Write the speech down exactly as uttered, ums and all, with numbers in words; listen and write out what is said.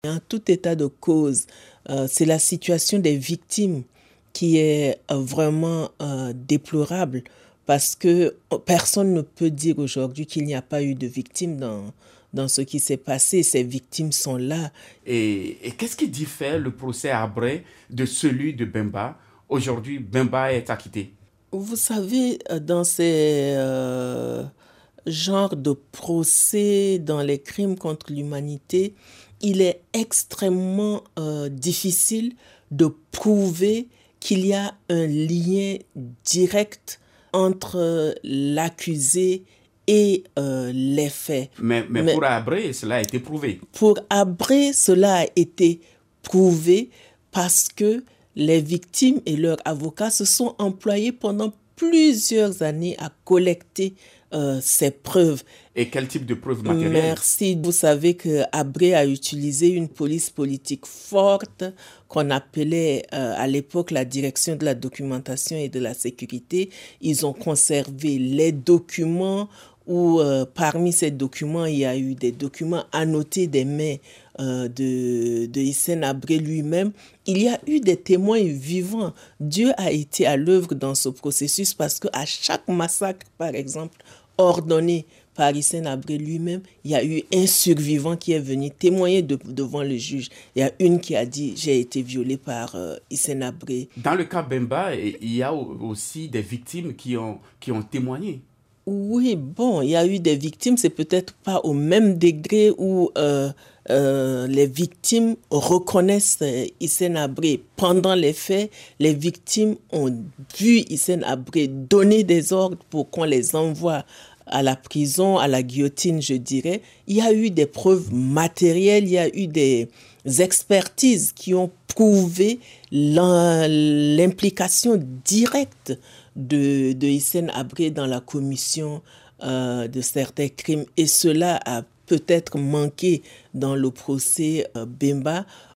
En tout état de cause, euh, c'est la situation des victimes qui est euh, vraiment euh, déplorable parce que personne ne peut dire aujourd'hui qu'il n'y a pas eu de victimes dans, dans ce qui s'est passé. Ces victimes sont là. Et, et qu'est-ce qui diffère le procès Habré de celui de Bemba? Aujourd'hui, Bemba est acquitté. Vous savez, euh, dans ces euh, genres de procès, dans les crimes contre l'humanité, il est extrêmement euh, difficile de prouver qu'il y a un lien direct entre l'accusé et euh, les faits. Mais, mais Mais pour Habré, cela a été prouvé. pour Habré, cela a été prouvé parce que les victimes et leurs avocats se sont employés pendant plusieurs années à collecter euh, ces preuves. Et quel type de preuves matérielles? Merci. Vous savez que Habré a utilisé une police politique forte qu'on appelait euh, à l'époque la direction de la documentation et de la sécurité. Ils ont conservé les documents où euh, parmi ces documents, il y a eu des documents annotés des mains euh, de, de Hissène Habré lui-même. Il y a eu des témoins vivants. Dieu a été à l'œuvre dans ce processus parce qu'à chaque massacre, par exemple, ordonné par Hissène Habré lui-même, il y a eu un survivant qui est venu témoigner de, devant le juge. Il y a une qui a dit « j'ai été violée par euh, Hissène Habré ». Dans le cas Bemba, il y a aussi des victimes qui ont, qui ont témoigné. Oui, bon, il y a eu des victimes, c'est peut-être pas au même degré où euh, euh, les victimes reconnaissent euh, Hissène Habré. Pendant les faits, les victimes ont vu Hissène Habré donner des ordres pour qu'on les envoie à la prison, à la guillotine, je dirais. Il y a eu des preuves matérielles, il y a eu des expertises qui ont prouvé l'implication directe de, de Hissène Habré dans la commission euh, de certains crimes. Et cela a peut-être manqué dans le procès euh, Bemba.